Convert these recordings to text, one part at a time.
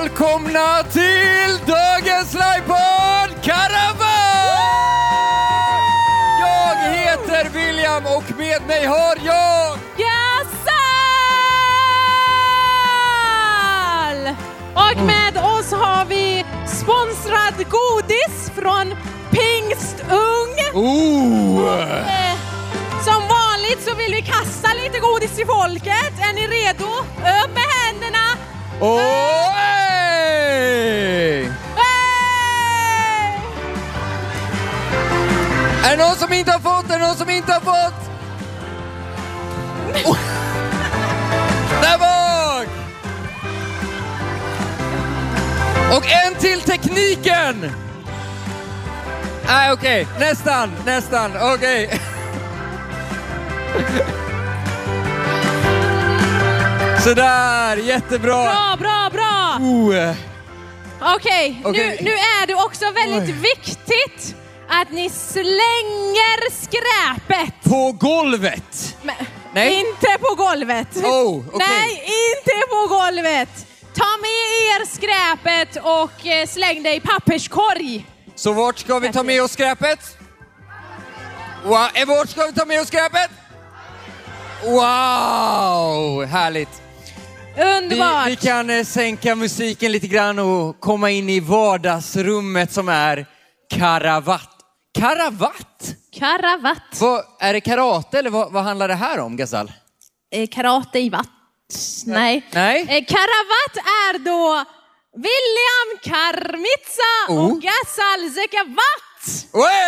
välkomna till dagens livepodd Karavan! Jag heter William och med mig har jag Gasal! Och med oss har vi sponsrad godis från Pingstung. Som vanligt så vill vi kasta lite godis till folket. Är ni redo? Upp med händerna! Är det någon som inte har fått? Är det någon som inte har fått? Där bak! Och en till tekniken! Nej, okej. Nästan. Okej. Sådär, jättebra. Bra. Okej. Nu är det också väldigt viktigt att ni slänger skräpet. På golvet? Nej. Inte på golvet. Okay. Nej, inte på golvet. Ta med er skräpet och släng det i papperskorg. Så vart ska vi ta med oss skräpet? Vart ska vi ta med oss skräpet? Wow, härligt. Underbart. Vi kan sänka musiken lite grann och komma in i vardagsrummet som är Karavatt. Karavatt? Är det karate eller vad handlar det här om, Gasal? Karate i vatt. Nej. Karavatt är då William Karmitsa och Gasal Zekavat.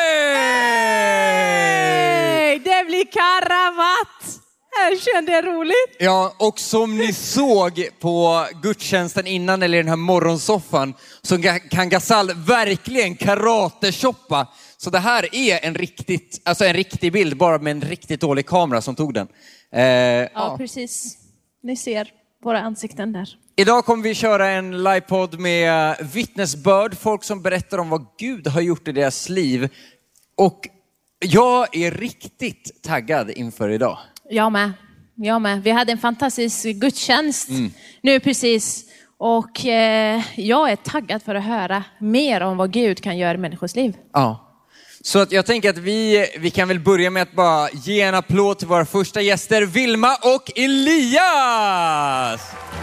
Det blir Karavatt. Jag kände det roligt. Ja, och som ni såg på gudstjänsten innan eller i den här morgonsoffan så kan Gasal verkligen karate-shoppa. Så det här är en riktig bild bara med en riktigt dålig kamera som tog den. Ja, precis. Ni ser våra ansikten där. Idag kommer vi köra en livepodd med vittnesbörd. Folk som berättar om vad Gud har gjort i deras liv. Och jag är riktigt taggad inför idag. Jag med. Vi hade en fantastisk gudstjänst nu precis. Och jag är taggad för att höra mer om vad Gud kan göra i människors liv. Ja. Så att jag tänker att vi kan väl börja med att bara ge en applåd till våra första gäster, Vilma och Elias!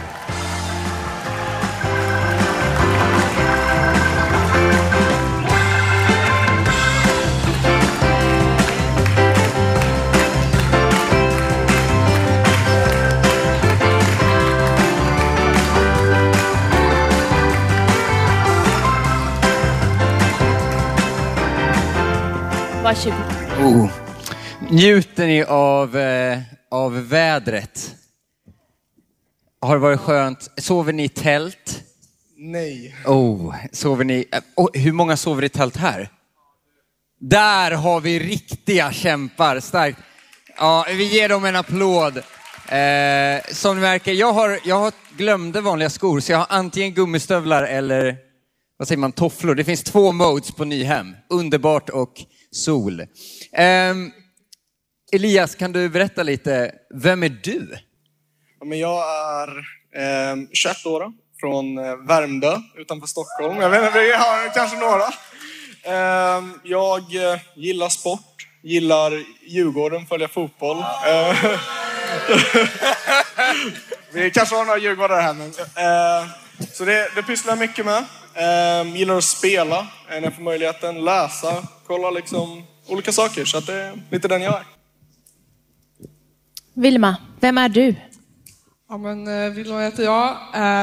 Varsågod. Njuter ni av vädret? Har det varit skönt? Sover ni i tält? Nej. Sover ni? Hur många sover i tält här? Där har vi riktiga kämpar. Starkt. Ja, vi ger dem en applåd. Som ni märker, jag glömde vanliga skor. Så jag har antingen gummistövlar eller vad säger man, tofflor. Det finns 2 modes på Nyhem. Underbart och sol. Elias, kan du berätta lite, vem är du? Ja, men jag är 21 år från Värmdö utanför Stockholm. Jag vet inte, vi har kanske några. Jag gillar sport, gillar Djurgården, följer fotboll. Vi kanske har några djurgårdare här. Men, så det pysslar jag mycket med. Gillar att spela när jag får möjligheten, läsa, kolla liksom olika saker. Så att det är lite den jag är. Vilma, vem är du? Ja, men Vilma heter jag.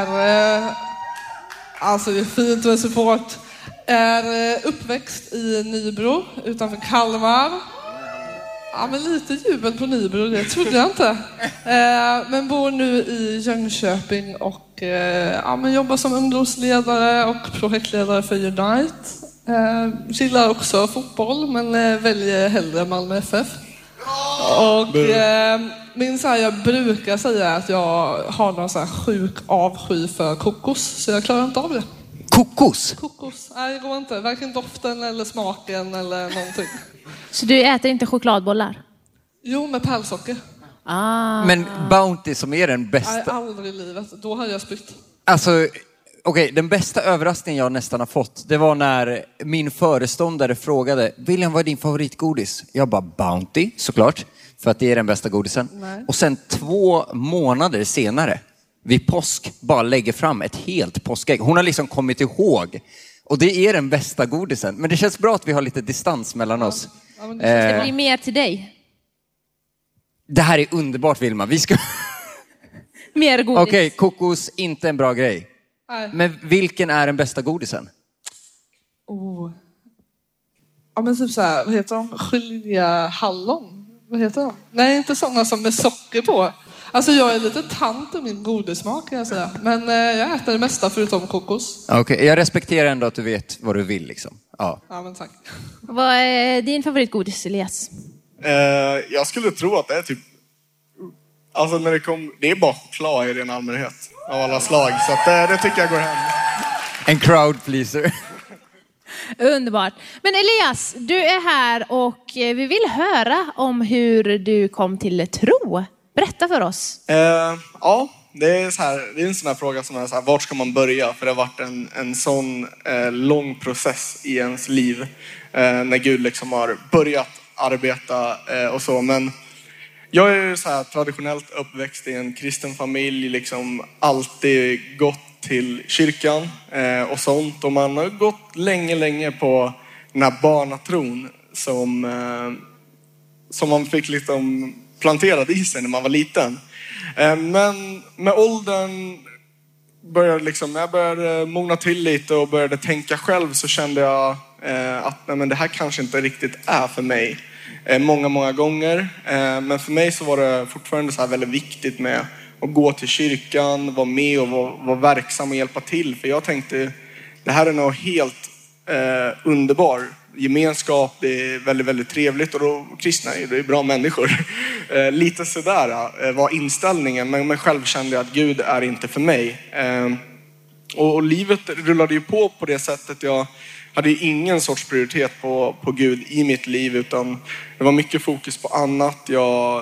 Alltså det är fint med support. Är uppväxt i Nybro utanför Kalmar. Ja, men lite jubel på Nybro, det trodde jag inte. Men bor nu i Jönköping och men jobbar som ungdomsledare och projektledare för Unite. Gillar också fotboll, men väljer hellre Malmö FF. Och jag brukar säga att jag har någon sån här sjuk avsky för kokos, så jag klarar inte av det. Kokos? Nej, det går inte. Varken doften eller smaken eller någonting. Så du äter inte chokladbollar? Jo, med pärlsocker. Men Bounty som är den bästa. Nej, aldrig i livet. Då har jag spytt. Alltså, Okej, den bästa överraskningen jag nästan har fått, det var när min föreståndare frågade, William, vad är din favoritgodis? Jag bara, Bounty, såklart, för att det är den bästa godisen. Nej. Och sen 2 månader senare, vid påsk, bara lägger fram ett helt påskägg. Hon har liksom kommit ihåg. Och det är den bästa godisen. Men det känns bra att vi har lite distans mellan oss. Ja, men Det blir mer till dig. Det här är underbart, Vilma. Vi ska... Mer godis. Okej, kokos, inte en bra grej. Nej. Men vilken är den bästa godisen? Oh. Ja, men typ så här, vad heter de? Geléhallon? Vad heter de? Nej, inte sådana som med socker på. Alltså jag är lite tant i min godismak kan jag säga. Men jag äter det mesta förutom kokos. Okej, jag respekterar ändå att du vet vad du vill liksom. Ja. Ja, men tack. Vad är din favoritgodis, Elias? Jag skulle tro att det är typ... Alltså när det är bara choklad i den allmänhet. Av alla slag. Så att det tycker jag går hem. En crowd pleaser. Underbart. Men Elias, du är här och vi vill höra om hur du kom till tro. Berätta för oss. Ja, det är en sån här fråga som är så här, vart ska man börja? För det har varit en sån lång process i ens liv. När Gud liksom har börjat arbeta och så. Men jag är så här traditionellt uppväxt i en kristen familj. Liksom alltid gått till kyrkan och sånt. Och man har gått länge på den här barnatron som man fick liksom planterad i sig när man var liten. Men med åldern jag började mogna till lite och började tänka själv, så kände jag att nej, men det här kanske inte riktigt är för mig. Många gånger. Men för mig så var det fortfarande så här väldigt viktigt med att gå till kyrkan, vara med och vara verksam och hjälpa till. För jag tänkte, det här är nog helt underbar gemenskap, det är väldigt trevligt och då kristna är det bra människor. Lite sådär var inställningen, men själv kände jag att Gud är inte för mig. Och livet rullade ju på det sättet. Jag hade ju ingen sorts prioritet på Gud i mitt liv, utan det var mycket fokus på annat. Jag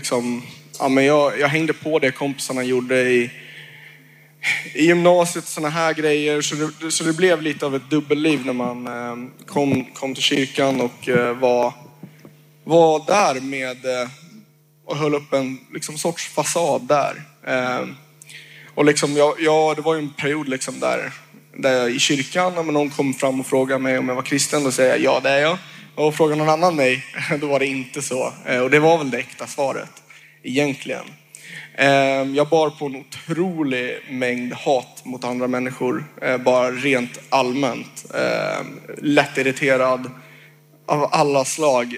hängde på det kompisarna gjorde i gymnasiet, såna här grejer. Så det blev lite av ett dubbelliv när man kom till kyrkan och var där med och höll upp en liksom sorts fasad där. Och liksom det var ju en period liksom där jag i kyrkan, när någon kom fram och frågade mig om jag var kristen, då säger jag ja, det är jag. Och frågar någon annan mig, då var det inte så. Och det var väl det äkta svaret egentligen. Jag bar på en otrolig mängd hat mot andra människor, bara rent allmänt. Lättirriterad av alla slag.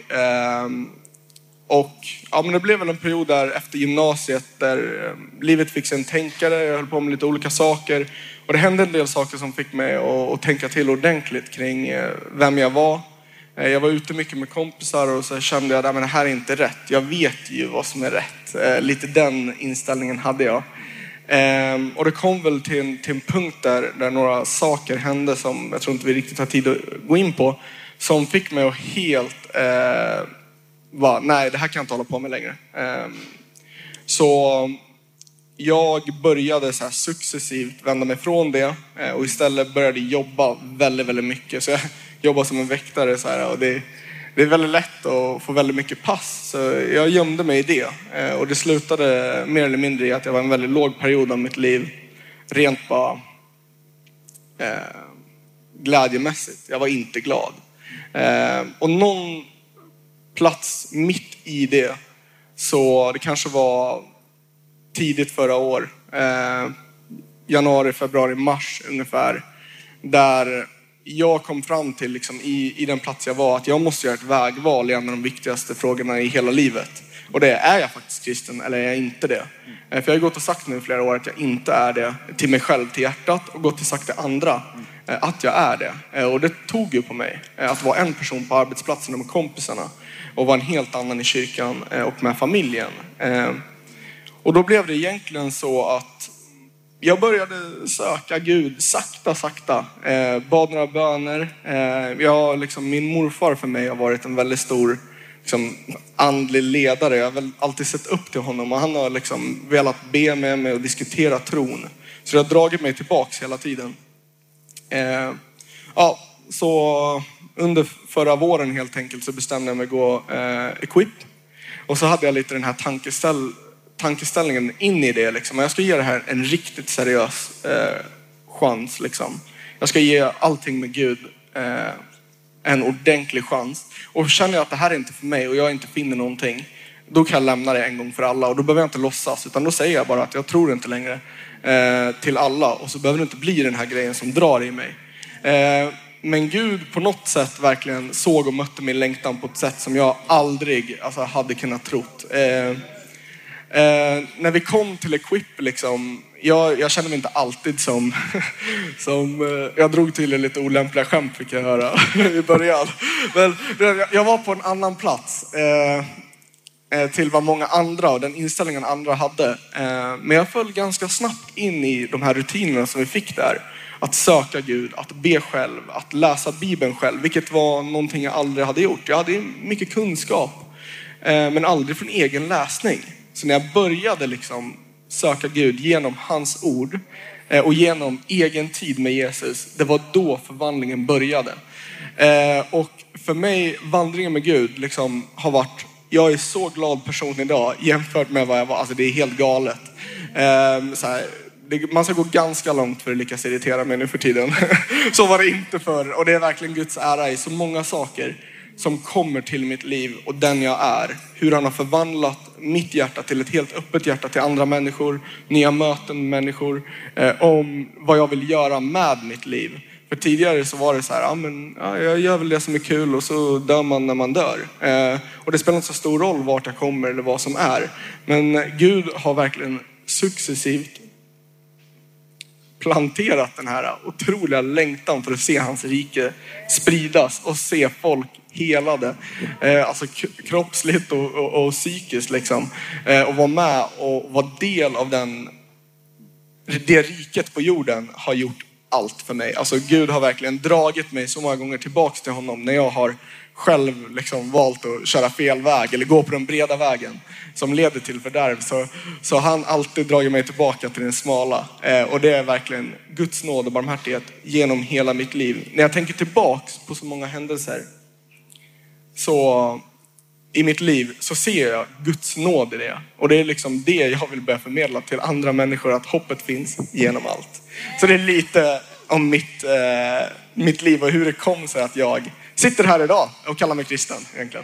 Och ja, men det blev väl en period där efter gymnasiet där livet fick sig en tänkare. Jag höll på med lite olika saker. Och det hände en del saker som fick mig att tänka till ordentligt kring vem jag var. Jag var ute mycket med kompisar och så kände jag att det här är inte rätt. Jag vet ju vad som är rätt. Lite den inställningen hade jag. Och det kom väl till en punkt där några saker hände som jag tror inte vi riktigt har tid att gå in på. Som fick mig att helt... nej, det här kan jag inte hålla på med längre. Så jag började så här successivt vända mig från det och istället började jobba väldigt mycket. Så jag jobbar som en väktare så här, och det är väldigt lätt att få väldigt mycket pass. Så jag gömde mig i det och det slutade mer eller mindre i att jag var en väldigt låg period av mitt liv. Rent bara glädjemässigt. Jag var inte glad. Och någon plats mitt i det, så det kanske var tidigt förra år, januari, februari, mars ungefär, där jag kom fram till liksom, i den plats jag var, att jag måste göra ett vägval i en av de viktigaste frågorna i hela livet. Och det är jag faktiskt kristen eller är jag inte det? För jag har gått och sagt nu i flera år att jag inte är det till mig själv, till hjärtat, och gått och sagt till andra att jag är det. Och det tog ju på mig att vara en person på arbetsplatsen med kompisarna och vara en helt annan i kyrkan och med familjen. Och då blev det egentligen så att jag började söka Gud sakta. Bad några böner. Min morfar för mig har varit en väldigt stor liksom andlig ledare. Jag har väl alltid sett upp till honom och han har liksom velat be med mig och diskutera tron. Så det har dragit mig tillbaks hela tiden. Så under förra våren helt enkelt så bestämde jag mig att gå Equip. Och så hade jag lite den här tankeställningen in i det. Liksom. Jag ska ge det här en riktigt seriös chans. Liksom. Jag ska ge allting med Gud en ordentlig chans. Och känner jag att det här är inte för mig och jag inte finner någonting, då kan jag lämna det en gång för alla. Och då behöver jag inte låtsas, utan då säger jag bara att jag tror inte längre till alla. Och så behöver det inte bli den här grejen som drar i mig. Men Gud på något sätt verkligen såg och mötte min längtan på ett sätt som jag aldrig hade kunnat trott. När vi kom till Equip liksom, jag kände mig inte alltid som jag drog till lite olämpliga skämt, fick jag höra i början. Men jag var på en annan plats till vad många andra och den inställningen andra hade. Men jag föll ganska snabbt in i de här rutinerna som vi fick där. Att söka Gud, att be själv, att läsa Bibeln själv. Vilket var någonting jag aldrig hade gjort. Jag hade mycket kunskap, men aldrig från egen läsning. Så när jag började liksom söka Gud genom hans ord och genom egen tid med Jesus, det var då förvandlingen började. Och för mig, vandringen med Gud liksom har varit, jag är så glad person idag jämfört med vad jag var. Alltså det är helt galet. Man ska gå ganska långt för att lyckas irritera mig nu för tiden. Så var det inte förr. Och det är verkligen Guds ära i så många saker som kommer till mitt liv och den jag är. Hur han har förvandlat mitt hjärta till ett helt öppet hjärta till andra människor. Nya möten med människor. Om vad jag vill göra med mitt liv. För tidigare så var det så här, jag gör väl det som är kul och så dör man när man dör. Och det spelar inte så stor roll vart jag kommer eller vad som är. Men Gud har verkligen successivt planterat den här otroliga längtan för att se hans rike spridas och se folk helade. Alltså kroppsligt och psykiskt liksom. Och vara med och vara del av det riket på jorden har gjort allt för mig. Alltså Gud har verkligen dragit mig så många gånger tillbaks till honom när jag har själv liksom valt att köra fel väg eller gå på den breda vägen som leder till fördärv, så han alltid dragit mig tillbaka till den smala. Och det är verkligen Guds nåd och barmhärtighet genom hela mitt liv. När jag tänker tillbaks på så många händelser så i mitt liv så ser jag Guds nåd i det. Och det är liksom det jag vill börja förmedla till andra människor, att hoppet finns genom allt. Så det är lite om mitt liv och hur det kom sig att jag sitter här idag och kallar mig kristen egentligen.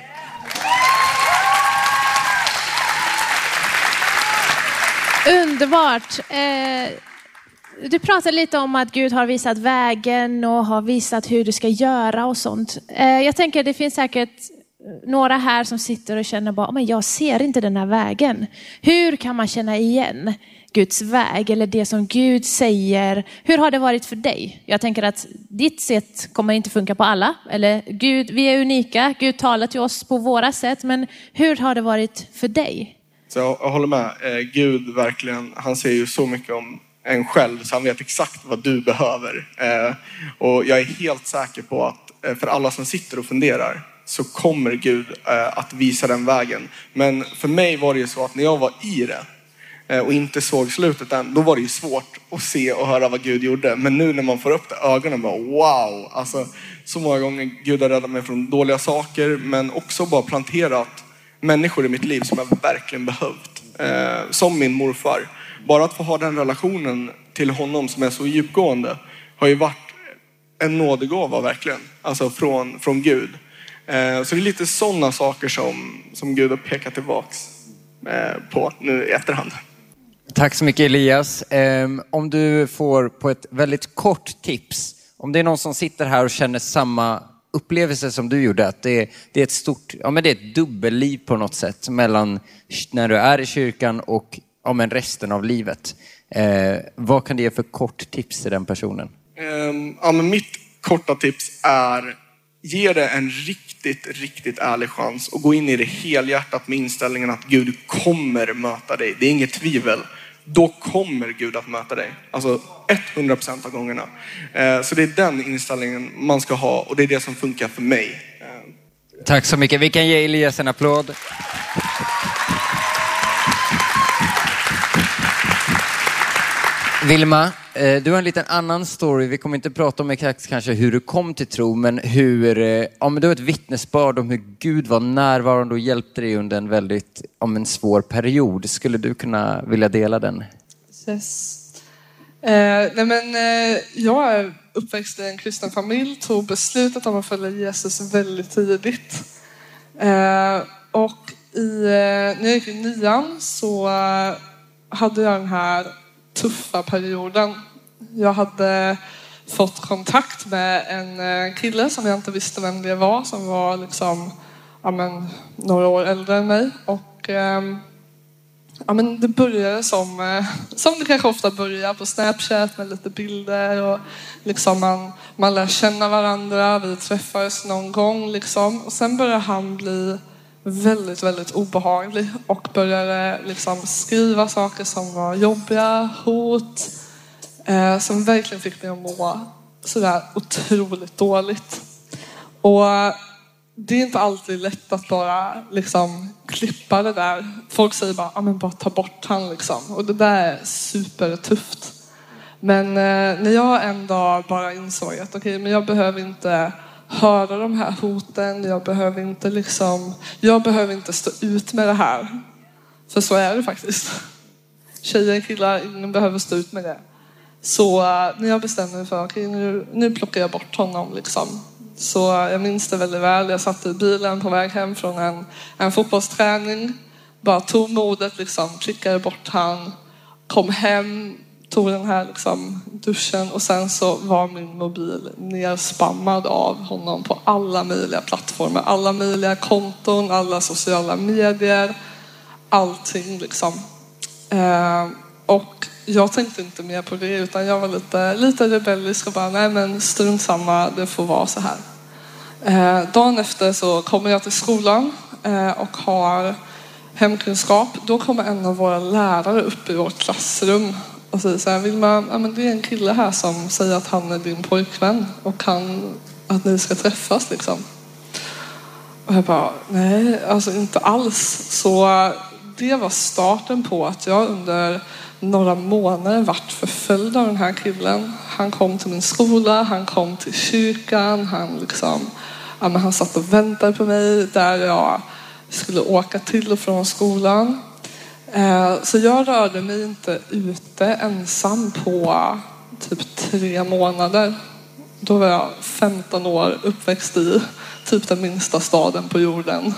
Underbart. Du pratade lite om att Gud har visat vägen och har visat hur du ska göra och sånt. Jag tänker det finns säkert några här som sitter och känner bara, men jag ser inte den här vägen. Hur kan man känna igen Guds väg eller det som Gud säger? Hur har det varit för dig? Jag tänker att ditt sätt kommer inte funka på alla. Eller Gud, vi är unika. Gud talar till oss på våra sätt. Men hur har det varit för dig? Så jag håller med. Gud verkligen, han säger ju så mycket om en själv så han vet exakt vad du behöver. Och jag är helt säker på att för alla som sitter och funderar så kommer Gud att visa den vägen. Men för mig var det ju så att när jag var i det och inte såg slutet än, då var det ju svårt att se och höra vad Gud gjorde. Men nu när man får upp det ögonen, bara wow! Alltså så många gånger Gud har räddat mig från dåliga saker, men också bara planterat människor i mitt liv som jag verkligen behövt. Som min morfar. Bara att få ha den relationen till honom som är så djupgående har ju varit en nådegåva verkligen. Alltså från Gud. Så det är lite sådana saker som Gud har pekat tillbaks på nu i efterhand. Tack så mycket Elias. Om du får på ett väldigt kort tips. Om det är någon som sitter här och känner samma upplevelse som du gjorde. Att det är ett stort, men det är ett dubbelliv på något sätt. Mellan när du är i kyrkan och men resten av livet. Vad kan det ge för kort tips till den personen? Men mitt korta tips är: ge det en riktigt ärlig chans och gå in i det helhjärtat med inställningen att Gud kommer möta dig. Det är inget tvivel. Då kommer Gud att möta dig. Alltså 100% av gångerna. Så det är den inställningen man ska ha och det är det som funkar för mig. Tack så mycket. Vi kan ge Elias en applåd. Vilma, du har en liten annan story. Vi kommer inte prata om exakt kanske hur du kom till tro, men men du har ett vittnesbörd om hur Gud var närvarande och hjälpte dig under en väldigt en svår period. Skulle du kunna vilja dela den? Yes. Jag är uppväxt i en kristen familj, tog beslutet om att följa Jesus väldigt tidigt. Och när jag gick i 9:an så hade jag den här tuffa perioden. Jag hade fått kontakt med en kille som jag inte visste vem det var, som var liksom, några år äldre än mig. Och det började som det kanske ofta börjar på Snapchat med lite bilder och liksom man lär känna varandra. Vi träffades någon gång liksom. Och sen började han bli väldigt, väldigt obehaglig och började liksom skriva saker som var jobbiga, hot, som verkligen fick mig att må sådär otroligt dåligt. Och det är inte alltid lätt att bara liksom klippa det där. Folk säger bara ta bort han liksom. Och det där är supertufft. Men när jag en dag bara insåg att men jag behöver inte höra de här hoten. Jag behöver inte stå ut med det här. För så är det faktiskt. Tjejer, killar, ingen behöver stå ut med det. Så när jag bestämde mig för nu plockar jag bort honom liksom. Så jag minns det väldigt väl. Jag satt i bilen på väg hem från en fotbollsträning. Bara tog modet liksom, klickade bort han. Kom hem, tog den här liksom, duschen. Och sen så var min mobil nerspammad av honom på alla möjliga plattformar. Alla möjliga konton, alla sociala medier. Allting liksom. Och jag tänkte inte mer på det, utan jag var lite rebellisk och bara strunt samma, det får vara så här. Dagen efter så kommer jag till skolan och har hemkunskap. Då kommer en av våra lärare upp i vårt klassrum och säger så här: Vilma, det är en kille här som säger att han är din pojkvän och att ni ska träffas liksom. Och jag bara, nej, alltså inte alls. Så det var starten på att jag under några månader vart förföljd av den här killen. Han kom till min skola, han kom till kyrkan, han satt och väntade på mig där jag skulle åka till och från skolan. Så jag rörde mig inte ute ensam på typ 3 månader. Då var jag 15 år, uppväxt i typ den minsta staden på jorden.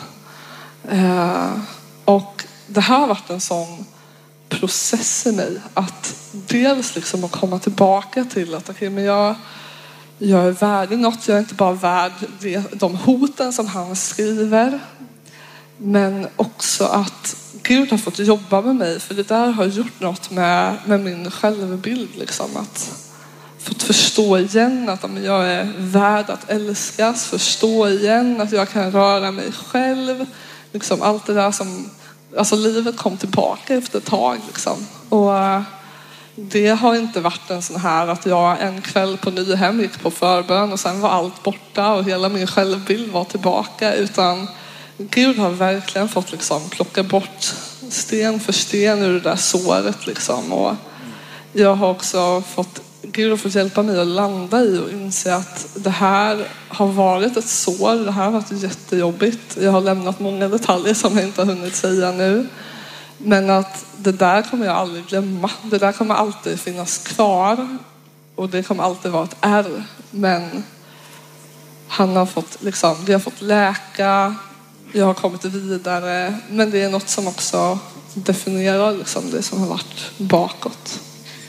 Och det här har varit en sån process i mig att dels liksom att komma tillbaka till att jag är värd något. Jag är inte bara värd de hoten som han skriver, men också att Gud har fått jobba med mig, för det där har gjort något med min självbild liksom. Att fått förstå igen att jag är värd att älskas, förstå igen att jag kan röra mig själv, liksom allt det där som livet kom tillbaka efter ett tag liksom. Och det har inte varit en sån här att jag en kväll på Nyhem gick på förbön och sen var allt borta och hela min självbild var tillbaka, utan Gud har verkligen fått liksom plocka bort sten för sten ur det där såret liksom. Och jag har också Gud har fått hjälpa mig att landa i och inse att det här har varit ett sår. Det här har varit jättejobbigt. Jag har lämnat många detaljer som jag inte har hunnit säga nu. Men att det där kommer jag aldrig glömma. Det där kommer alltid finnas kvar. Och det kommer alltid vara ett ärr. Men det har fått läka. Jag har kommit vidare. Men det är något som också definierar liksom det som har varit bakåt.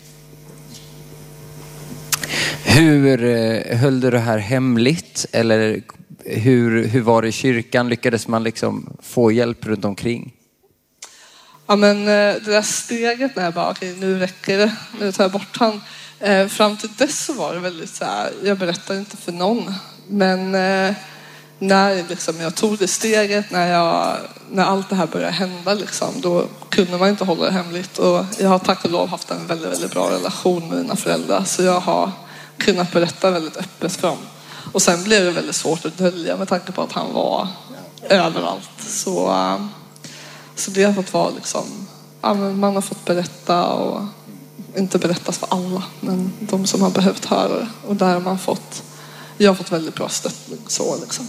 Hur höll du det här hemligt? Eller hur var det i kyrkan? Lyckades man liksom få hjälp runt omkring? Ja, men det där steget när jag bara, nu räcker det. Nu tar jag bort han. Fram till dess så var det väldigt så här, jag berättar inte för någon. Men när jag tog det steget, när allt det här började hända liksom, då kunde man inte hålla det hemligt. Och jag har tack och lov haft en väldigt, väldigt bra relation med mina föräldrar. Så jag har kunnat berätta väldigt öppet för dem. Och sen blev det väldigt svårt att dölja med tanke på att han var överallt. Så det har fått vara liksom, man har fått berätta och inte berättas för alla, men de som har behövt höra det. Och där har jag har fått väldigt bra stöttning så liksom.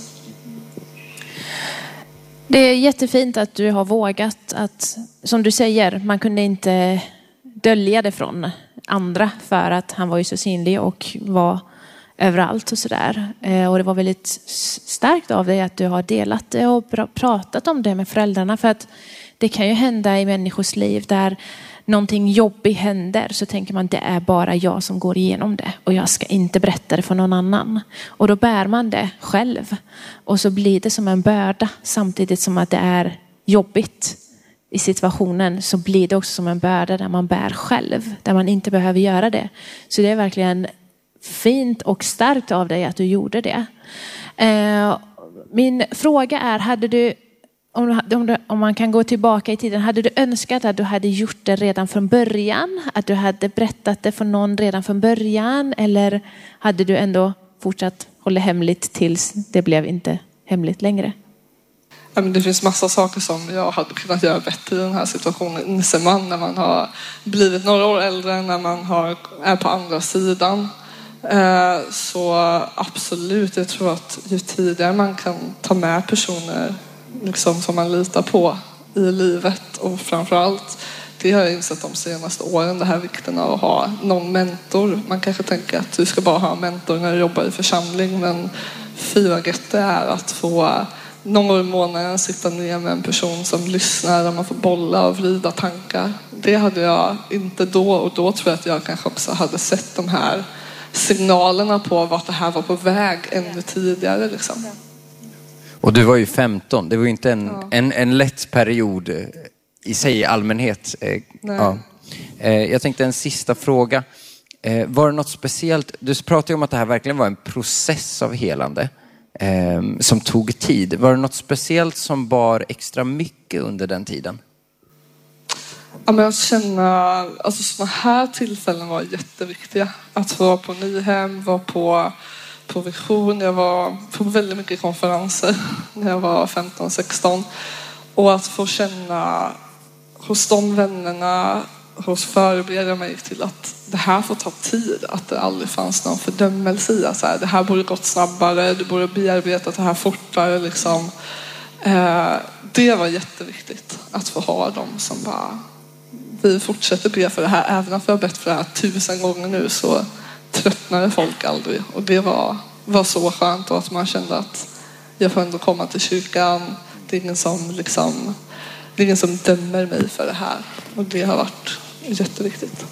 Det är jättefint att du har vågat att, som du säger, man kunde inte dölja det från andra för att han var ju så synlig och var överallt och sådär. Och det var väldigt starkt av dig att du har delat det och pratat om det med föräldrarna, för att det kan ju hända i människors liv där någonting jobbigt händer, så tänker man det är bara jag som går igenom det och jag ska inte berätta det för någon annan. Och då bär man det själv och så blir det som en börda, samtidigt som att det är jobbigt i situationen, så blir det också som en börda där man bär själv, där man inte behöver göra det. Så det är verkligen fint och starkt av dig att du gjorde det. Min fråga är, hade du, om man kan gå tillbaka i tiden, hade du önskat att du hade gjort det redan från början? Att du hade berättat det för någon redan från början? Eller hade du ändå fortsatt hålla hemligt tills det blev inte hemligt längre? Det finns massa saker som jag hade kunnat göra bättre i den här situationen, inser man när man har blivit några år äldre, när man är på andra sidan. Så absolut, jag tror att ju tidigare man kan ta med personer liksom som man litar på i livet, och framförallt, det har jag insett de senaste åren, det här vikten av att ha någon mentor. Man kanske tänker att du ska bara ha en mentor när du jobbar i församling, men 4G är att få någon gång i månaden sitta ner med en person som lyssnar, där man får bolla och vrida tankar. Det hade jag inte då, och då tror jag att jag kanske också hade sett de här signalerna på vart det här var på väg ännu tidigare liksom. Och du var ju 15, det var ju inte en lätt period i sig i allmänhet. Ja. Jag tänkte en sista fråga. Var det något speciellt? Du pratade ju om att det här verkligen var en process av helande som tog tid. Var det något speciellt som bar extra mycket under den tiden? Ja, men jag känner, alltså sådana här tillfällen var jätteviktiga. Att vara på Nyhem, vara på Vision. Jag var på väldigt mycket konferenser när jag var 15-16. Och att få känna hos de vännerna, hos förebedjare mig till att det här får ta tid. Att det aldrig fanns någon fördömelse i att det här borde gått snabbare, du borde bearbeta det här fortare. Liksom. Det var jätteviktigt att få ha dem som bara, vi fortsätter be för det här. Även om vi har bett för det här 1000 gånger nu, så tröttnade folk aldrig. Och det var så skönt, och att man kände att jag får ändå komma till kyrkan. Det är ingen som dömer mig för det här. Och det har varit jätteviktigt.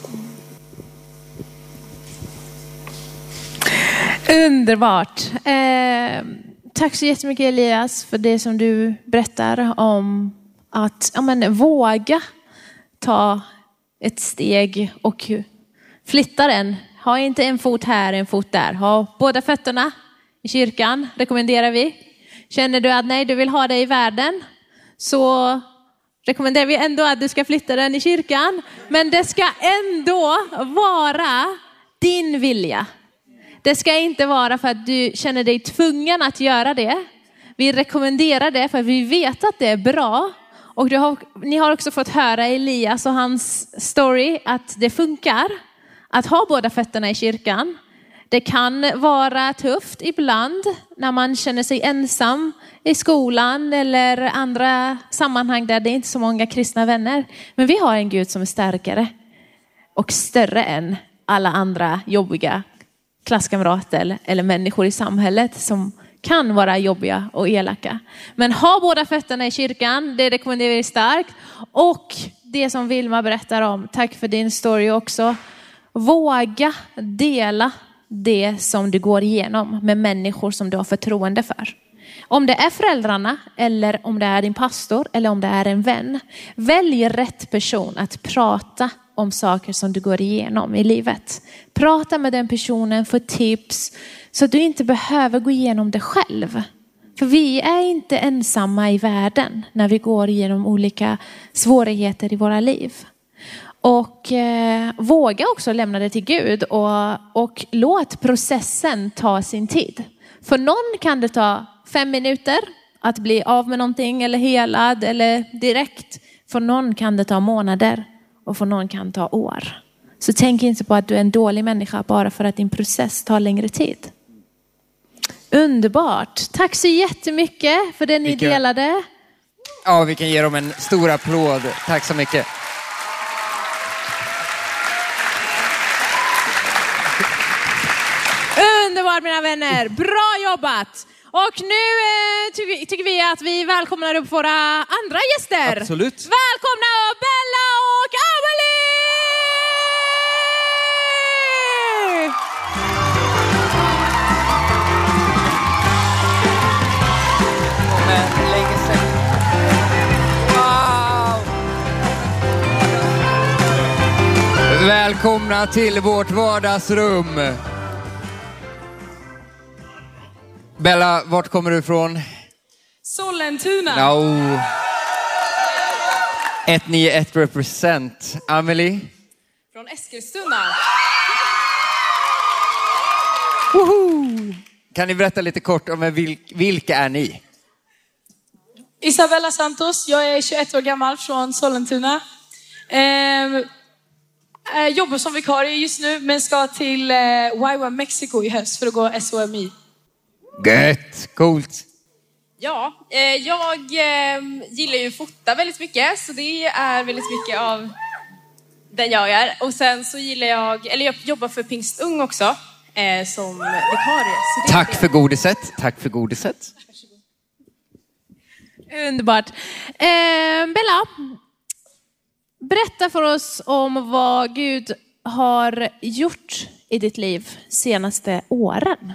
Underbart. Tack så jättemycket Elias för det som du berättar om att våga ta ett steg och flytta den. Ha inte en fot här, en fot där. Ha båda fötterna i kyrkan, rekommenderar vi. Känner du att nej, du vill ha det i världen, så rekommenderar vi ändå att du ska flytta den i kyrkan. Men det ska ändå vara din vilja. Det ska inte vara för att du känner dig tvungen att göra det. Vi rekommenderar det för vi vet att det är bra. Och ni har också fått höra Elias och hans story att det funkar att ha båda fötterna i kyrkan. Det kan vara tufft ibland när man känner sig ensam i skolan eller andra sammanhang där det är inte så många kristna vänner. Men vi har en Gud som är starkare och större än alla andra jobbiga klasskamrater eller människor i samhället som kan vara jobbiga och elaka. Men ha båda fötterna i kyrkan, det rekommenderar vi starkt. Och det som Vilma berättar om, tack för din story också. Våga dela det som du går igenom med människor som du har förtroende för. Om det är föräldrarna eller om det är din pastor eller om det är en vän. Välj rätt person att prata om saker som du går igenom i livet. Prata med den personen för tips så att du inte behöver gå igenom det själv. För vi är inte ensamma i världen när vi går igenom olika svårigheter i våra liv. Och våga också lämna det till Gud och låt processen ta sin tid. För någon kan det ta 5 minuter att bli av med någonting eller helad eller direkt. För någon kan det ta månader och för någon kan det ta år. Så tänk inte på att du är en dålig människa bara för att din process tar längre tid. Underbart. Tack så jättemycket för det ni delade. Ja, vi kan ge dem en stor applåd. Tack så mycket. Underbart mina vänner. Bra jobbat. Och nu tycker vi att vi välkomnar upp våra andra gäster. Absolut. Välkomna Bella och Amelie! Men länge sedan. Wow! Välkomna till vårt vardagsrum. Bella, vart kommer du ifrån? Sollentuna. No. 191 represent. Amelie? Från Eskilstuna. Woho! Kan ni berätta lite kort om vilka är ni? Isabella Santos, jag är 21 år gammal från Sollentuna. Jobbar som vikarie just nu men ska till YWAM Mexico i höst för att gå SOMI. Gött, coolt. Ja, jag gillar ju att fota väldigt mycket, så det är väldigt mycket av den jag är. Och sen så gillar jag jobbar för Pingst Ung också som vikarie. Så Tack för godiset, tack för godiset. Underbart. Bella, berätta för oss om vad Gud har gjort i ditt liv senaste åren.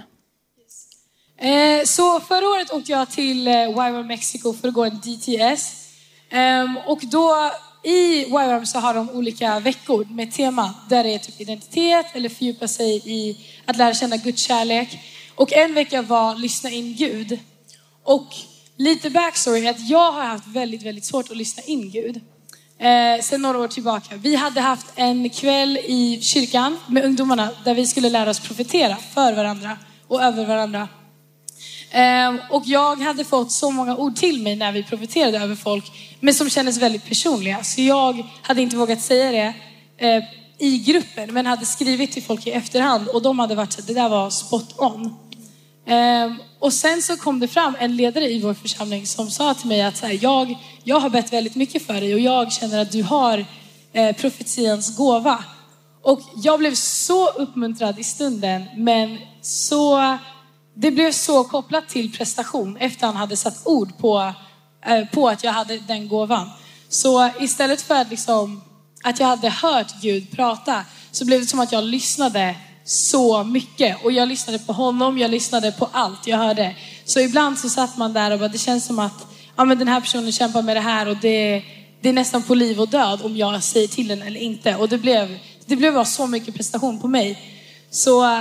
Så förra året åkte jag till YWAM Mexico för att gå en DTS. Och då i YWAM så har de olika veckor med tema där det är typ identitet eller fördjupa sig i att lära känna Guds kärlek. Och en vecka var lyssna in Gud. Och lite backstory är att jag har haft väldigt, väldigt svårt att lyssna in Gud. Sen några år tillbaka. Vi hade haft en kväll i kyrkan med ungdomarna där vi skulle lära oss profetera för varandra och över varandra. Och jag hade fått så många ord till mig när vi profeterade över folk, men som kändes väldigt personliga. Så jag hade inte vågat säga det i gruppen, men hade skrivit till folk i efterhand. Och de hade varit så att det där var spot on. Och sen så kom det fram en ledare i vår församling som sa till mig att så här, jag har bett väldigt mycket för dig och jag känner att du har profetians gåva. Och jag blev så uppmuntrad i stunden, men det blev så kopplat till prestation efter han hade satt ord på att jag hade den gåvan. Så istället för att jag hade hört Gud prata, så blev det som att jag lyssnade så mycket. Och jag lyssnade på honom, jag lyssnade på allt jag hörde. Så ibland så satt man där och bara, det känns som att men den här personen kämpar med det här och det är nästan på liv och död om jag säger till den eller inte. Och det blev bara så mycket prestation på mig. Så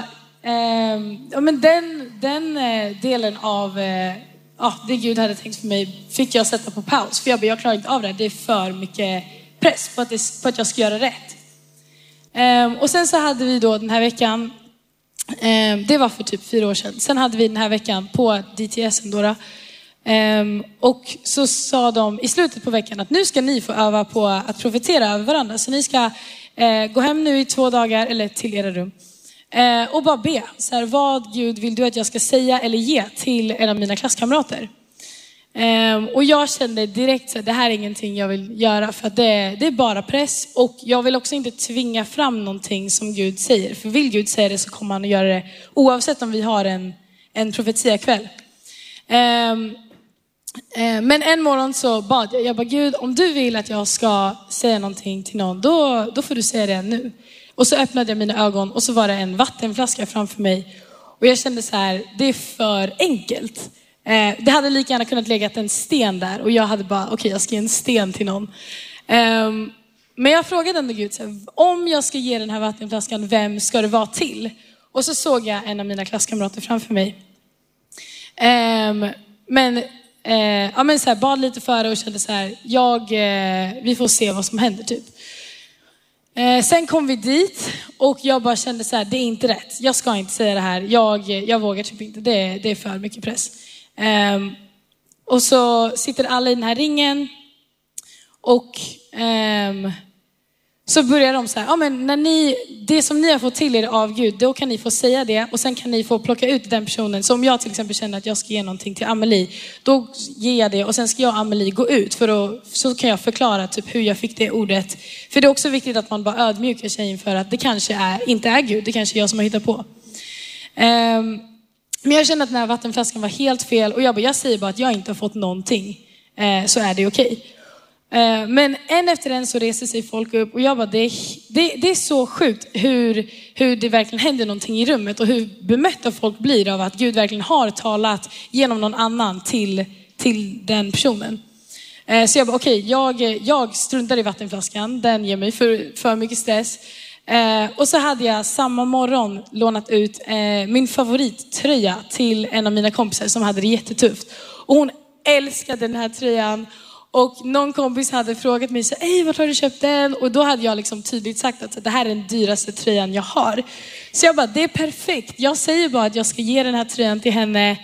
men den delen av det Gud hade tänkt för mig fick jag sätta på paus. För jag klarar inte av det. Det är för mycket press på att jag ska göra rätt. Och sen så hade vi då den här veckan, det var för typ 4 år sedan. Sen hade vi den här veckan på DTSen då. Och så sa de i slutet på veckan att nu ska ni få öva på att profetera över varandra. Så ni ska gå hem nu i 2 dagar eller till era rum. Och bara be. Så här, vad Gud vill du att jag ska säga eller ge till en av mina klasskamrater? Och jag kände direkt att det här är ingenting jag vill göra. För att det är bara press. Och jag vill också inte tvinga fram någonting som Gud säger. För vill Gud säga det så kommer han att göra det. Oavsett om vi har en profetiakväll. Men en morgon så bad jag bara, Gud, om du vill att jag ska säga någonting till någon, då får du säga det nu. Och så öppnade jag mina ögon och så var det en vattenflaska framför mig. Och jag kände så här, det är för enkelt. Det hade lika gärna kunnat lägga en sten där. Och jag hade bara, okej, jag ska ge en sten till någon. Men jag frågade ändå Gud, så här, om jag ska ge den här vattenflaskan, vem ska det vara till? Och så såg jag en av mina klasskamrater framför mig. Men så här, bad lite före och kände så här, vi får se vad som händer typ. Sen kom vi dit och jag bara kände så här, det är inte rätt. Jag ska inte säga det här. Jag vågar typ inte. Det är för mycket press. Och så sitter alla i den här ringen. Och så börjar de så här, men när det som ni har fått till er av Gud, då kan ni få säga det. Och sen kan ni få plocka ut den personen. Så om jag till exempel känner att jag ska ge någonting till Amelie, då ger jag det. Och sen ska jag och Amelie gå ut, så kan jag förklara typ hur jag fick det ordet. För det är också viktigt att man bara ödmjukar sig inför att det kanske inte är Gud. Det kanske är jag som har hittat på. Men jag kände att den här vattenflaskan var helt fel. Och jag säger bara att jag inte har fått någonting. Så är det okej. Men en efter en så reser sig folk upp. Och jag bara, det är så sjukt hur det verkligen händer någonting i rummet. Och hur bemötta folk blir av att Gud verkligen har talat genom någon annan till den personen. Så jag bara, jag struntar i vattenflaskan. Den ger mig för mycket stress. Och så hade jag samma morgon lånat ut min favorittröja till en av mina kompisar som hade det jättetufft. Och hon älskade den här tröjan. Och någon kompis hade frågat mig så, vart har du köpt den? Och då hade jag liksom tydligt sagt att det här är den dyraste tröjan jag har. Så jag bara, det är perfekt. Jag säger bara att jag ska ge den här tröjan till henne.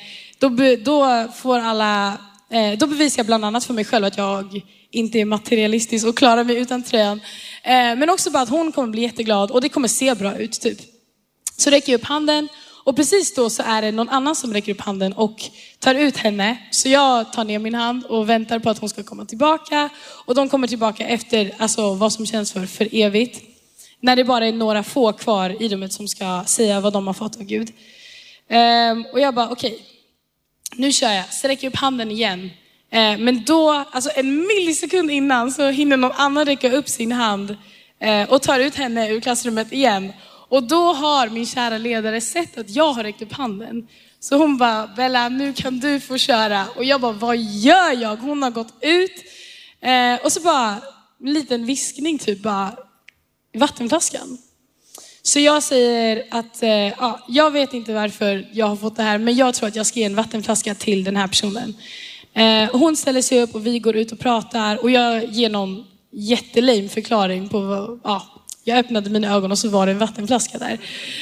Då bevisar jag bland annat för mig själv att jag inte är materialistisk och klarar mig utan tröjan. Men också bara att hon kommer bli jätteglad och det kommer se bra ut typ. Så räcker jag upp handen. Och precis då så är det någon annan som räcker upp handen och tar ut henne. Så jag tar ner min hand och väntar på att hon ska komma tillbaka. Och de kommer tillbaka efter vad som känns för evigt. När det bara är några få kvar i rummet som ska säga vad de har fått av Gud. Och jag bara okej, nu kör jag. Så räcker jag upp handen igen. Men då, en millisekund innan så hinner någon annan räcka upp sin hand. Och tar ut henne ur klassrummet igen. Och då har min kära ledare sett att jag har räckt upp handen. Så hon bara, Bella, nu kan du få köra. Och jag bara, vad gör jag? Hon har gått ut. Och så bara en liten viskning typ bara i vattenflaskan. Så jag säger att jag vet inte varför jag har fått det här. Men jag tror att jag ska ge en vattenflaska till den här personen. Hon ställer sig upp och vi går ut och pratar. Och jag ger någon jättelame förklaring på jag öppnade mina ögon och så var det en vattenflaska där.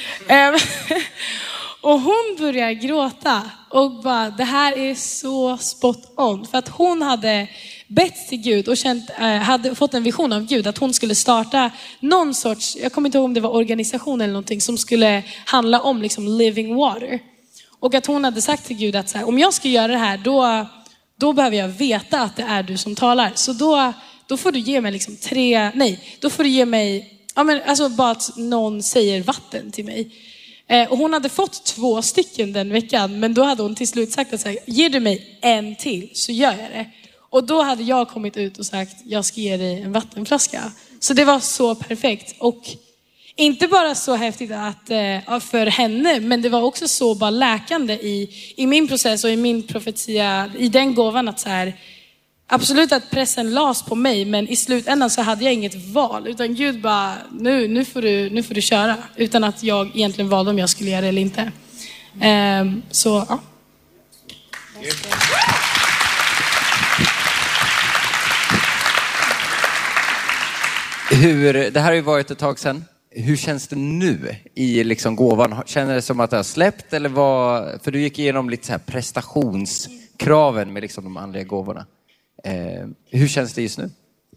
Och hon börjar gråta och bara, det här är så spot on. För att hon hade bett till Gud och hade fått en vision av Gud att hon skulle starta någon sorts, jag kommer inte ihåg om det var organisation eller någonting som skulle handla om liksom living water. Och att hon hade sagt till Gud att så här, om jag ska göra det här då behöver jag veta att det är du som talar. Så då får du ge mig liksom då får du ge mig bara att någon säger vatten till mig. Och hon hade fått 2 stycken den veckan. Men då hade hon till slut sagt att så här, ger du mig en till så gör jag det. Och då hade jag kommit ut och sagt, jag ska ge dig en vattenflaska. Så det var så perfekt. Och inte bara så häftigt för henne, men det var också så bara läkande i min process och i min profetia, i den gåvan att så här, absolut att pressen lades på mig, men i slutändan så hade jag inget val. Utan Gud bara, nu får du köra. Utan att jag egentligen valde om jag skulle göra det eller inte. Så ja. Det här har ju varit ett tag sedan. Hur känns det nu i liksom gåvan? Känner det som att det har släppt? Eller för du gick igenom lite så här prestationskraven med liksom de andliga gåvorna. Hur känns det just nu?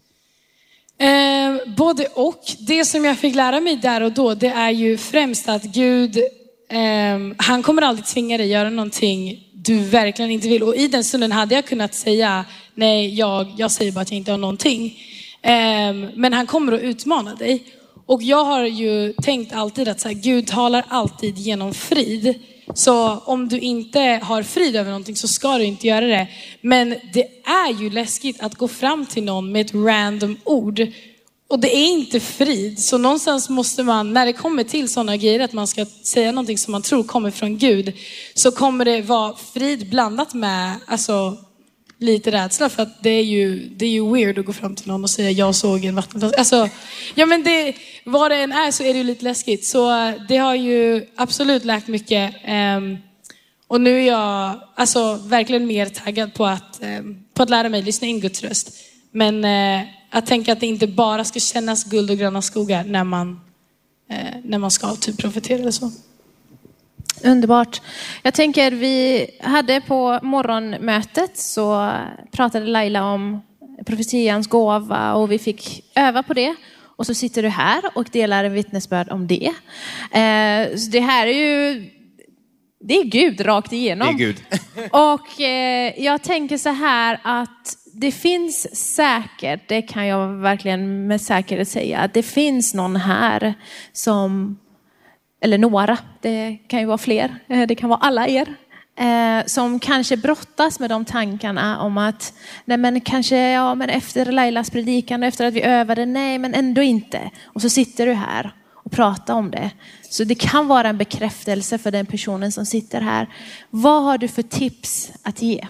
Både och. Det som jag fick lära mig där och då, det är ju främst att Gud, han kommer aldrig tvinga dig göra någonting du verkligen inte vill. Och i den stunden hade jag kunnat säga, nej, jag säger bara att jag inte har någonting. Men han kommer att utmana dig. Och jag har ju tänkt alltid att så här, Gud talar alltid genom frid. Så om du inte har frid över någonting så ska du inte göra det. Men det är ju läskigt att gå fram till någon med ett random ord. Och det är inte frid. Så någonstans måste man, när det kommer till sådana grejer att man ska säga någonting som man tror kommer från Gud, så kommer det vara frid blandat med lite rädsla. För att det är ju weird att gå fram till någon och säga jag såg en vattenflaska. Vad det än är så är det ju lite läskigt. Så det har ju absolut läkt mycket. Och nu är jag verkligen mer taggad på att lära mig lyssna in Guds röst. Men att tänka att det inte bara ska kännas guld och gröna skogar när man ska typ profetera eller så. Underbart. Jag tänker vi hade på morgonmötet så pratade Laila om profetians gåva och vi fick öva på det. Och så sitter du här och delar en vittnesbörd om det. Så det här är ju, det är Gud rakt igenom. Det är Gud. Och jag tänker så här att det finns säkert, det kan jag verkligen med säkerhet säga, att det finns någon här som, eller några, det kan ju vara fler, det kan vara alla er, som kanske brottas med de tankarna om att nej men kanske, ja men efter Lailas predikan, efter att vi övade, nej men ändå inte. Och så sitter du här och pratar om det. Så det kan vara en bekräftelse för den personen som sitter här. Vad har du för tips att ge?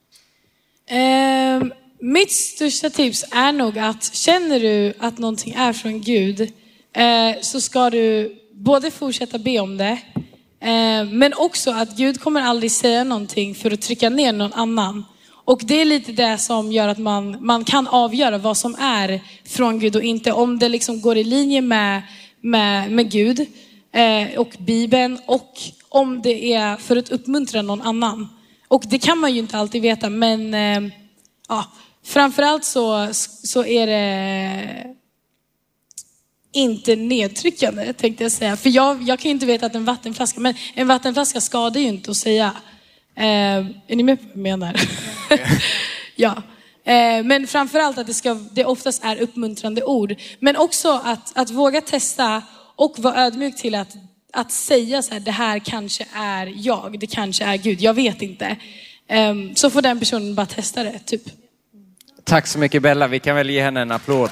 Mitt största tips är nog att känner du att någonting är från Gud, så ska du både fortsätta be om det, men också att Gud kommer aldrig säga någonting för att trycka ner någon annan. Och det är lite det som gör att man kan avgöra vad som är från Gud och inte. Om det liksom går i linje med Gud och Bibeln, och om det är för att uppmuntra någon annan. Och det kan man ju inte alltid veta, men framförallt så är det inte nedtryckande, tänkte jag säga. För jag kan ju inte veta att en vattenflaska, men en vattenflaska skadar ju inte att säga. Är ni med på vad jag menar? Ja. Men framförallt att det oftast är uppmuntrande ord. Men också att våga testa och vara ödmjuk till att säga så här, det här kanske är jag, det kanske är Gud, jag vet inte. Så får den personen bara testa det, typ. Tack så mycket Bella, vi kan väl ge henne en applåd.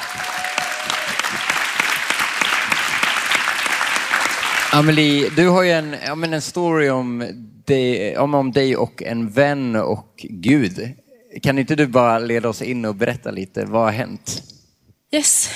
Amelie, du har ju en story om dig och en vän och Gud. Kan inte du bara leda oss in och berätta lite, vad har hänt? Yes.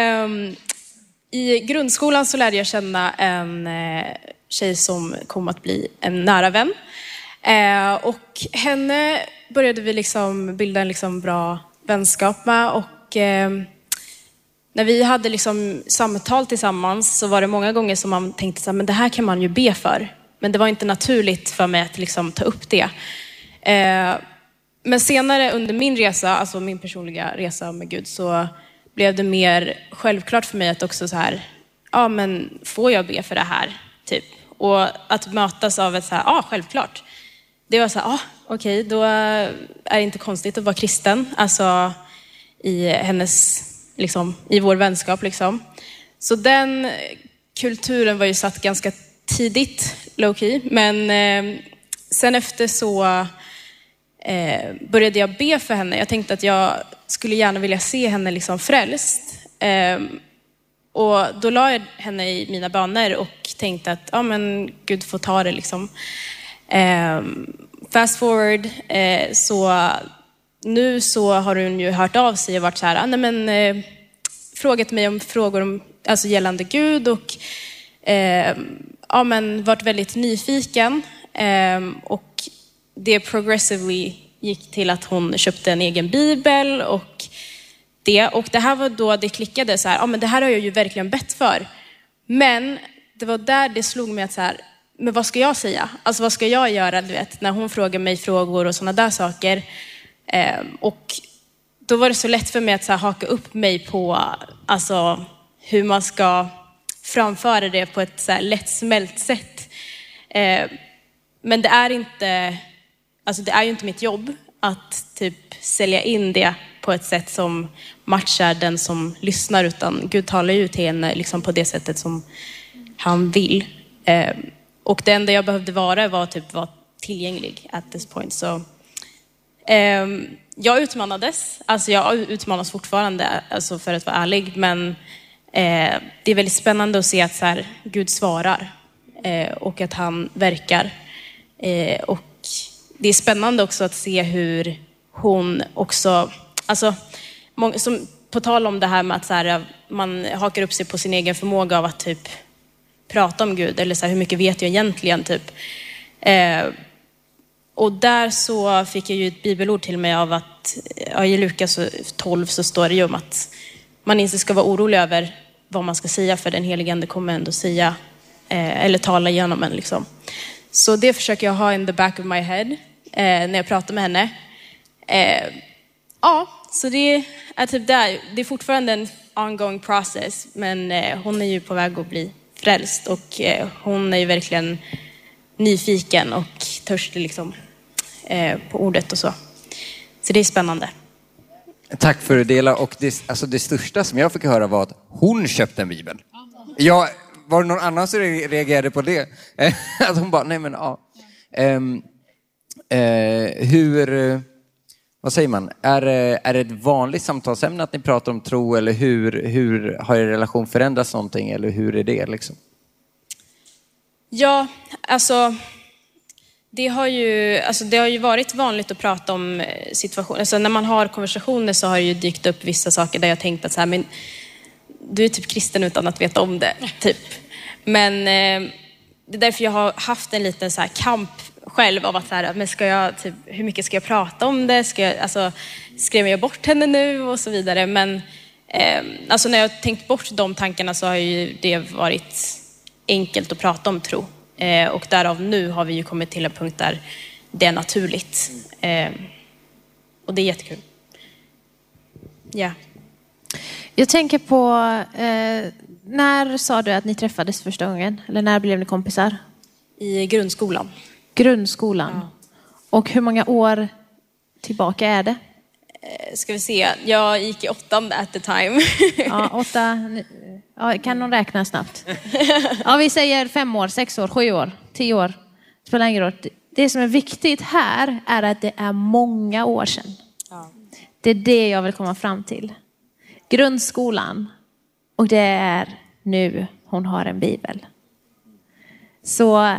I grundskolan så lärde jag känna en tjej som kom att bli en nära vän. Och henne började vi liksom bilda en liksom bra vänskap med. Och när vi hade liksom samtal tillsammans så var det många gånger som man tänkte så här, men det här kan man ju be för. Men det var inte naturligt för mig att liksom ta upp det. Men senare under min resa, alltså min personliga resa med Gud, så blev det mer självklart för mig att också så här, ja men får jag be för det här? Typ. Och att mötas av ett så här, ja självklart. Det var så här, okej, då är det inte konstigt att vara kristen. Alltså i hennes, liksom, i vår vänskap liksom. Så den kulturen var ju satt ganska tidigt, low key. Men sen efter så började jag be för henne. Jag tänkte att jag skulle gärna vilja se henne liksom frälst. Och då la jag henne i mina böner och tänkte att ja, men Gud får ta det liksom. Fast forward, så nu så har hon ju hört av sig och varit så här, nej men frågat mig om frågor om, alltså gällande Gud, och ja men varit väldigt nyfiken, och det progressively gick till att hon köpte en egen bibel och det här var då det klickade så här, ja men det här har jag ju verkligen bett för. Men det var där det slog mig att så här, men vad ska jag säga? Alltså vad ska jag göra, du vet, när hon frågar mig frågor och sådana där saker. Och då var det så lätt för mig att så här, haka upp mig på alltså hur man ska framföra det på ett så här lättsmält sätt. Men det är ju inte mitt jobb att typ sälja in det på ett sätt som matchar den som lyssnar, utan Gud talar ju till henne liksom på det sättet som han vill. Och det enda jag behövde vara tillgänglig at this point. Så jag utmanades, alltså jag utmanas fortfarande, alltså för att vara ärlig, men det är väldigt spännande att se att så här, Gud svarar och att han verkar, och det är spännande också att se hur hon också, alltså som, på tal om det här med att så här, man hakar upp sig på sin egen förmåga av att typ prata om Gud, eller så här, hur mycket vet jag egentligen typ. Och där så fick jag ju ett bibelord till mig av att i Lukas 12 så står det ju om att man inte ska vara orolig över vad man ska säga, för den helige ande kommer ändå säga eller tala igenom en liksom. Så det försöker jag ha in the back of my head när jag pratar med henne. Ja, så det är typ där. Det är fortfarande en ongoing process, men hon är ju på väg att bli frälst och hon är ju verkligen nyfiken och törstig liksom, på ordet och så. Så det är spännande. Tack för att dela. Och det största som jag fick höra var att hon köpte en bibel. Var det någon annan som reagerade på det? Att hon bara, nej men ja. Vad säger man? Är det ett vanligt samtalsämne att ni pratar om tro, eller hur har er relation förändrats någonting, eller hur är det liksom? Ja, alltså det har ju varit vanligt att prata om situationer. Alltså när man har konversationer så har det ju dykt upp vissa saker där jag tänkt att så här, men du är typ kristen utan att veta om det, typ. Men det är därför jag har haft en liten så här kamp själv av att så här, men hur mycket ska jag prata om det? Skrämmer jag bort henne nu och så vidare. Men alltså när jag har tänkt bort de tankarna så har ju det varit enkelt att prata om tro. Och därav nu har vi ju kommit till en punkt där det är naturligt. Och det är jättekul. Ja. Jag tänker på, när sa du att ni träffades första gången? Eller när blev ni kompisar? I grundskolan. Grundskolan. Ja. Och hur många år tillbaka är det? Ska vi se, jag gick i 8:an at the time. Ja, 8. Ja, kan någon räkna snabbt? Ja, vi säger 5 år, 6 år, 7 år, 10 år. Spelar ingen roll. Det som är viktigt här är att det är många år sedan. Ja. Det är det jag vill komma fram till. Grundskolan. Och det är nu hon har en bibel. Så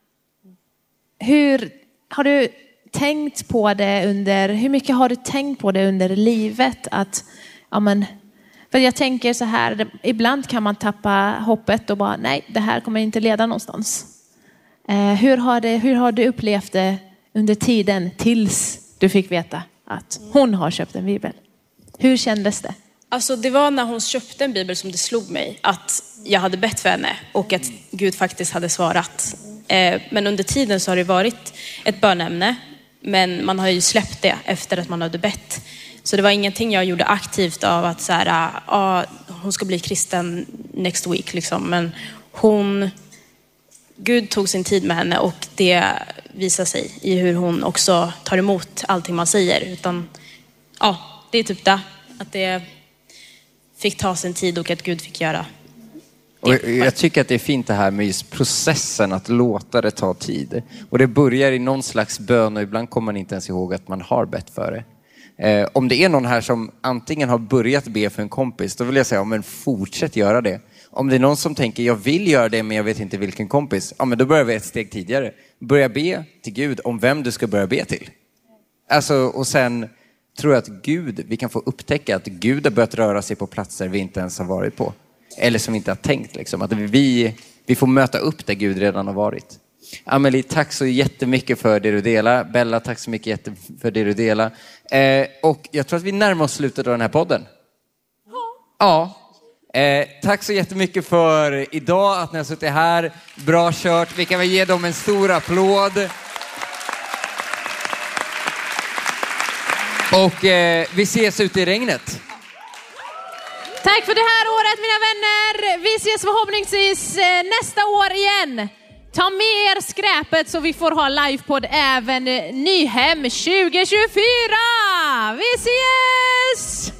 hur har du tänkt på det hur mycket har du tänkt på det under livet? För jag tänker så här, ibland kan man tappa hoppet och bara, nej, det här kommer inte leda någonstans. Hur har du upplevt det under tiden tills du fick veta att hon har köpt en bibel? Hur kändes det? Alltså det var när hon köpte en bibel som det slog mig att jag hade bett för henne och att Gud faktiskt hade svarat. Men under tiden så har det varit ett bönämne, men man har ju släppt det efter att man hade bett. Så det var ingenting jag gjorde aktivt av att så här, hon ska bli kristen next week liksom. Men Gud tog sin tid med henne och det visar sig i hur hon också tar emot allting man säger. Utan det är typ det, att det fick ta sin tid och att Gud fick göra. Och jag tycker att det är fint det här med just processen att låta det ta tid. Och det börjar i någon slags bön och ibland kommer man inte ens ihåg att man har bett för det. Om det är någon här som antingen har börjat be för en kompis, då vill jag säga, men fortsätt göra det. Om det är någon som tänker, jag vill göra det men jag vet inte vilken kompis, men då börjar vi ett steg tidigare. Börja be till Gud om vem du ska börja be till. Alltså, och sen tror jag att vi kan få upptäcka att Gud har börjat röra sig på platser vi inte ens har varit på. Eller som vi inte har tänkt liksom. Att vi får möta upp där Gud redan har varit. Amelie, tack så jättemycket för det du delar. Bella, tack så mycket för det du delar. Och jag tror att vi närmar oss slutet av den här podden. Ja. Tack så jättemycket för idag, att ni har suttit här. Bra kört. Vi kan väl ge dem en stor applåd. Och vi ses ute i regnet. Tack för det här året, mina vänner. Vi ses förhoppningsvis nästa år igen. Ta med er skräpet så vi får ha livepodd även Nyhem 2024. Vi ses!